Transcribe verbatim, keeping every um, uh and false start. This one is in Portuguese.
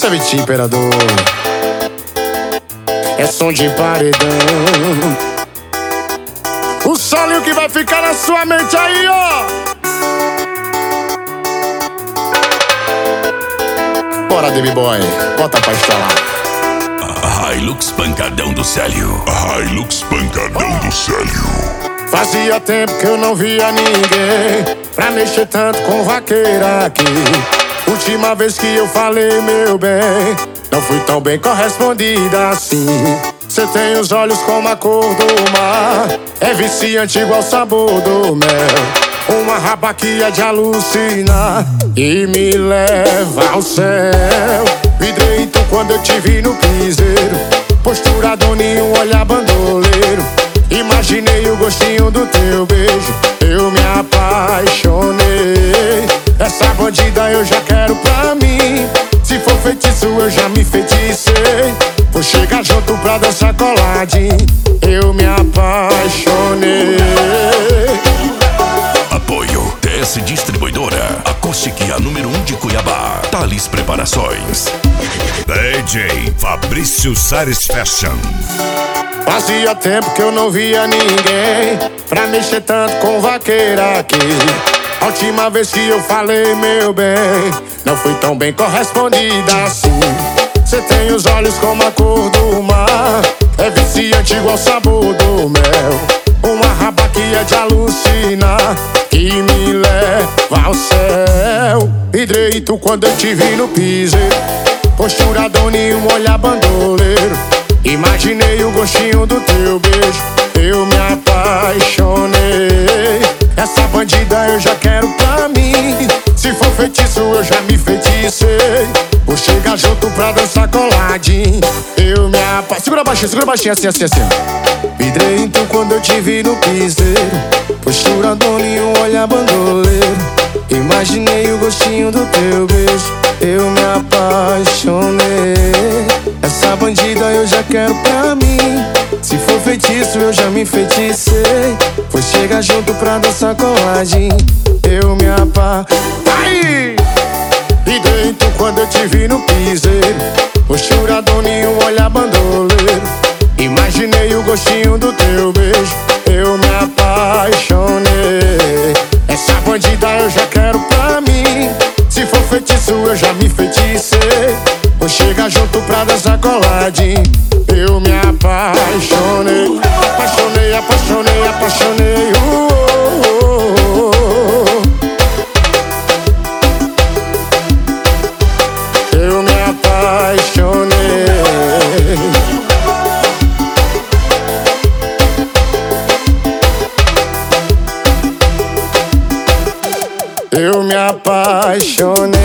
Essa é Vitinho Imperador. É som de paredão. O solinho que vai ficar na sua mente aí, ó. Bora, Baby Boy, bota pra instalar. A Hilux pancadão do Célio. A Hilux pancadão do Célio. Fazia tempo que eu não via ninguém pra mexer tanto com vaqueira aqui. Última vez que eu falei, meu bem, não fui tão bem correspondida assim. Cê tem os olhos como a cor do mar, é viciante igual o sabor do mel. Uma raba que é de alucinar e me leva ao céu. Vidrei então quando eu te vi no piseiro, postura doninho, olhar bandoleiro. Imaginei o gostinho do teu beijo, eu me apaixonei. Essa bandida eu já quero pra mim, se for feitiço eu já me feticei. Vou chegar junto pra dançar coladinho, eu me apaixonei. Apoio T S Distribuidora, acústica número um de Cuiabá, Thales Preparações. D J Fabrício Sares Fashion. Fazia tempo que eu não via ninguém pra mexer tanto com vaqueira aqui. A última vez que eu falei, meu bem, não fui tão bem correspondida assim. Cê tem os olhos como a cor do mar, é viciante igual o sabor do mel. Uma raba que é de alucinar, que me leva ao céu. Vidrei tu quando eu te vi no piseiro, postura doninho, olhar bandoleiro. Imaginei o gostinho do teu beijo, eu me apaixonei. Essa bandida eu já quero pra mim, se for feitiço eu já me feticei. Vou chegar junto pra dançar coladinho, eu me apaixonei. Segura baixinho, segura baixinho, assim, assim, assim. Vidrei então quando eu te vi no piseiro, postura doninho, olhar bandoleiro. Imaginei o gostinho do teu beijo, eu me apaixonei. Essa bandida eu já quero pra mim, se for feitiço eu já me feticei. Vou chegar junto pra dançar coladinho, eu me apaixonei. E dentro quando eu te vi no piseiro, postura doninho, olhar bandoleiro. Imaginei o gostinho do teu beijo, eu me apaixonei. Essa bandida eu já quero pra mim, se for feitiço eu já me feticei. Vou chegar junto pra dançar coladinho, eu me apaixonei. Apaixonei, apaixonei, apaixonei, uh, uh, uh, uh. Eu me apaixonei. Eu me apaixonei.